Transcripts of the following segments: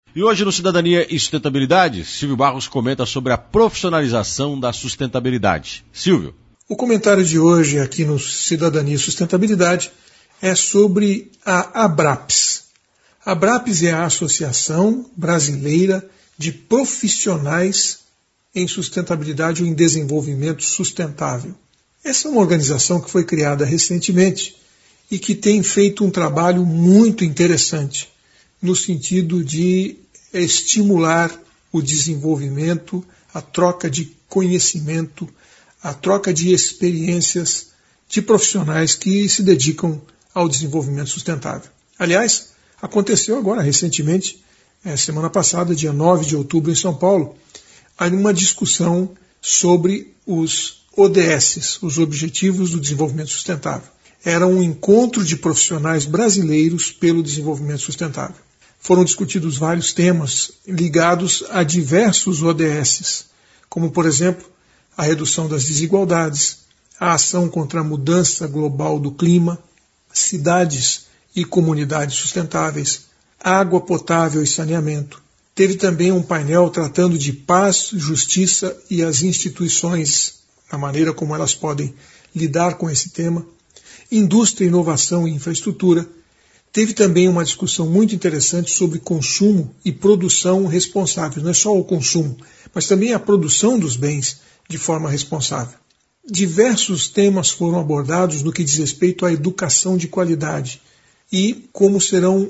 E hoje no Cidadania e Sustentabilidade, Silvio Barros comenta sobre a profissionalização da sustentabilidade. Silvio. O comentário de hoje aqui no Cidadania e Sustentabilidade é sobre a Abraps. A Abraps é a Associação Brasileira de Profissionais em Sustentabilidade ou em Desenvolvimento Sustentável. Essa é uma organização que foi criada recentemente e que tem feito um trabalho muito interessante no sentido de estimular o desenvolvimento, a troca de conhecimento, a troca de experiências de profissionais que se dedicam ao desenvolvimento sustentável. Aliás, aconteceu agora recentemente, semana passada, dia 9 de outubro, em São Paulo, uma discussão sobre os ODS, os Objetivos do Desenvolvimento Sustentável. Era um encontro de profissionais brasileiros pelo desenvolvimento sustentável. Foram discutidos vários temas ligados a diversos ODSs, como, por exemplo, a redução das desigualdades, a ação contra a mudança global do clima, cidades e comunidades sustentáveis, água potável e saneamento. Teve também um painel tratando de paz, justiça e as instituições, a maneira como elas podem lidar com esse tema, indústria, inovação e infraestrutura. Teve também uma discussão muito interessante sobre consumo e produção responsáveis. Não é só o consumo, mas também a produção dos bens de forma responsável. Diversos temas foram abordados no que diz respeito à educação de qualidade e como serão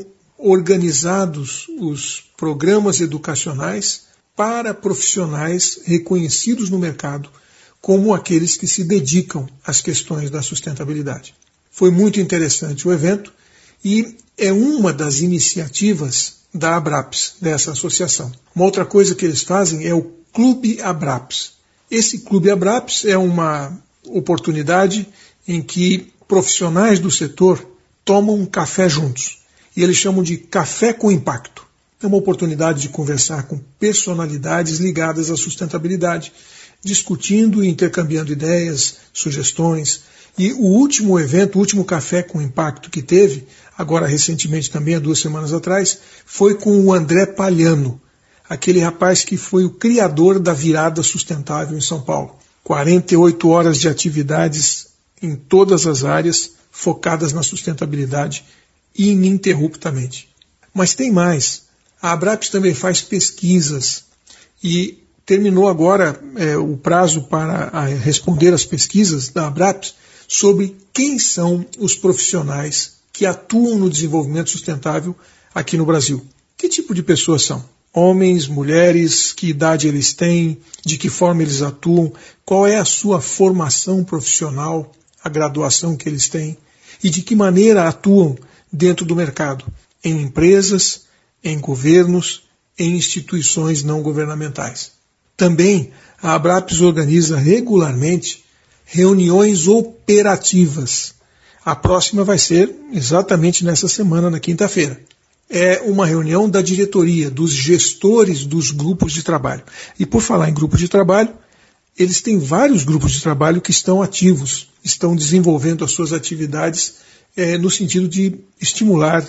organizados os programas educacionais para profissionais reconhecidos no mercado como aqueles que se dedicam às questões da sustentabilidade. Foi muito interessante o evento e é uma das iniciativas da Abraps, dessa associação. Uma outra coisa que eles fazem é o Clube Abraps. Esse Clube Abraps é uma oportunidade em que profissionais do setor tomam um café juntos. E eles chamam de Café com Impacto. É uma oportunidade de conversar com personalidades ligadas à sustentabilidade, discutindo e intercambiando ideias, sugestões. E o último evento, o último Café com Impacto que teve, agora recentemente também, há 2 semanas atrás, foi com o André Palhano, aquele rapaz que foi o criador da virada sustentável em São Paulo. 48 horas de atividades em todas as áreas, focadas na sustentabilidade, ininterruptamente. Mas tem mais. A Abraps também faz pesquisas e terminou agora o prazo para responder às pesquisas da Abraps sobre quem são os profissionais que atuam no desenvolvimento sustentável aqui no Brasil. Que tipo de pessoas são? Homens, mulheres, que idade eles têm, de que forma eles atuam, qual é a sua formação profissional, a graduação que eles têm e de que maneira atuam dentro do mercado, em empresas, em governos, em instituições não governamentais. Também a Abraps organiza regularmente reuniões operativas. A próxima vai ser exatamente nessa semana, na quinta-feira. É uma reunião da diretoria, dos gestores dos grupos de trabalho. E por falar em grupos de trabalho, eles têm vários grupos de trabalho que estão ativos, estão desenvolvendo as suas atividades no sentido de estimular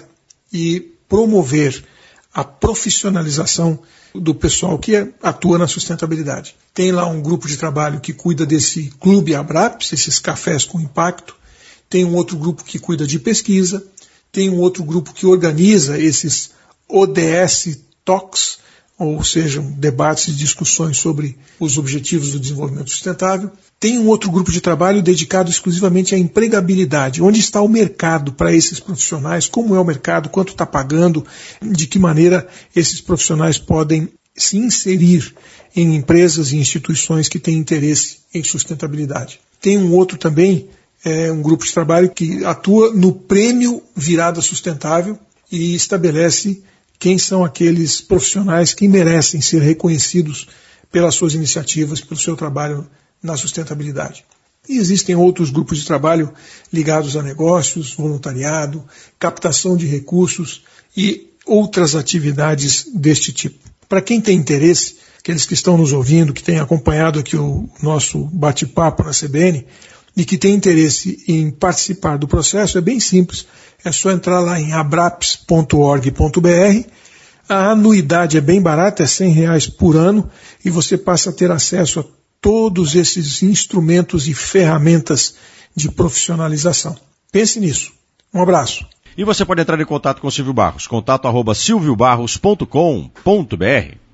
e promover a profissionalização do pessoal que atua na sustentabilidade. Tem lá um grupo de trabalho que cuida desse Clube Abraps, esses cafés com impacto. Tem um outro grupo que cuida de pesquisa. Tem um outro grupo que organiza esses ODS Talks, ou seja, debates e discussões sobre os objetivos do desenvolvimento sustentável. Tem um outro grupo de trabalho dedicado exclusivamente à empregabilidade. Onde está o mercado para esses profissionais? Como é o mercado? Quanto está pagando? De que maneira esses profissionais podem se inserir em empresas e instituições que têm interesse em sustentabilidade? Tem um outro também, um grupo de trabalho que atua no Prêmio Virada Sustentável e estabelece quem são aqueles profissionais que merecem ser reconhecidos pelas suas iniciativas, pelo seu trabalho na sustentabilidade. E existem outros grupos de trabalho ligados a negócios, voluntariado, captação de recursos e outras atividades deste tipo. Para quem tem interesse, aqueles que estão nos ouvindo, que têm acompanhado aqui o nosso bate-papo na CBN e que têm interesse em participar do processo, é bem simples. É só entrar lá em abraps.org.br, A anuidade é bem barata, é R$100 por ano, e você passa a ter acesso a todos esses instrumentos e ferramentas de profissionalização. Pense nisso. Um abraço. E você pode entrar em contato com o Silvio Barros, contato@silviobarros.com.br.